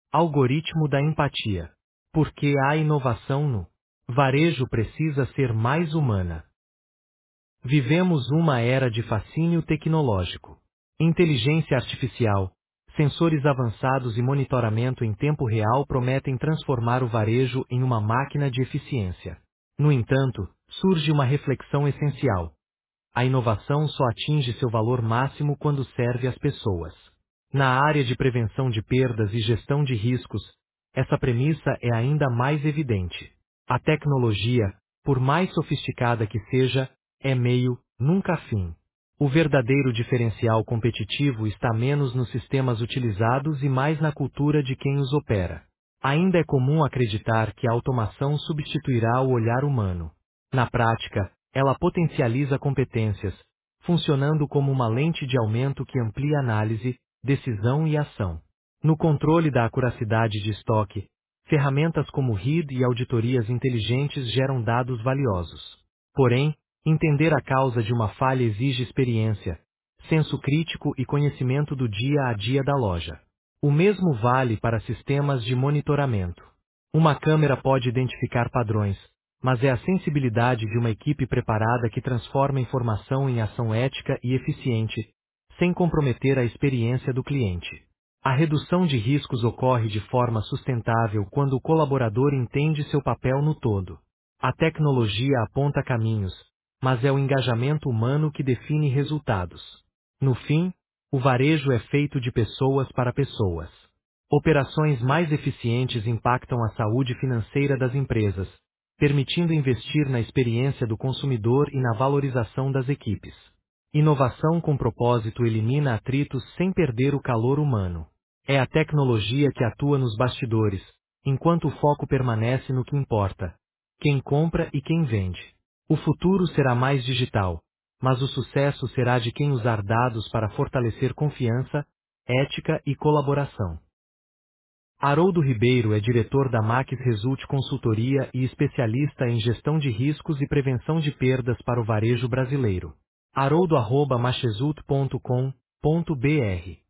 Algoritmo da empatia. Porque a inovação no varejo precisa ser mais humana. Vivemos uma era de fascínio tecnológico. Inteligência artificial, sensores avançados e monitoramento em tempo real prometem transformar o varejo em uma máquina de eficiência. No entanto, surge uma reflexão essencial. A inovação só atinge seu valor máximo quando serve às pessoas. Na área de prevenção de perdas e gestão de riscos, essa premissa é ainda mais evidente. A tecnologia, por mais sofisticada que seja, é meio, nunca fim. O verdadeiro diferencial competitivo está menos nos sistemas utilizados e mais na cultura de quem os opera. Ainda é comum acreditar que a automação substituirá o olhar humano. Na prática, ela potencializa competências, funcionando como uma lente de aumento que amplia análise, decisão e ação. No controle da acuracidade de estoque, ferramentas como RID e auditorias inteligentes geram dados valiosos. Porém, entender a causa de uma falha exige experiência, senso crítico e conhecimento do dia a dia da loja. O mesmo vale para sistemas de monitoramento. Uma câmera pode identificar padrões, mas é a sensibilidade de uma equipe preparada que transforma informação em ação ética e eficiente, sem comprometer a experiência do cliente. A redução de riscos ocorre de forma sustentável quando o colaborador entende seu papel no todo. A tecnologia aponta caminhos, mas é o engajamento humano que define resultados. No fim, o varejo é feito de pessoas para pessoas. Operações mais eficientes impactam a saúde financeira das empresas, permitindo investir na experiência do consumidor e na valorização das equipes. Inovação com propósito elimina atritos sem perder o calor humano. É a tecnologia que atua nos bastidores, enquanto o foco permanece no que importa: quem compra e quem vende. O futuro será mais digital, mas o sucesso será de quem usar dados para fortalecer confiança, ética e colaboração. Haroldo Ribeiro é diretor da Max Result Consultoria e especialista em gestão de riscos e prevenção de perdas para o varejo brasileiro. haroldo@maxresult.com.br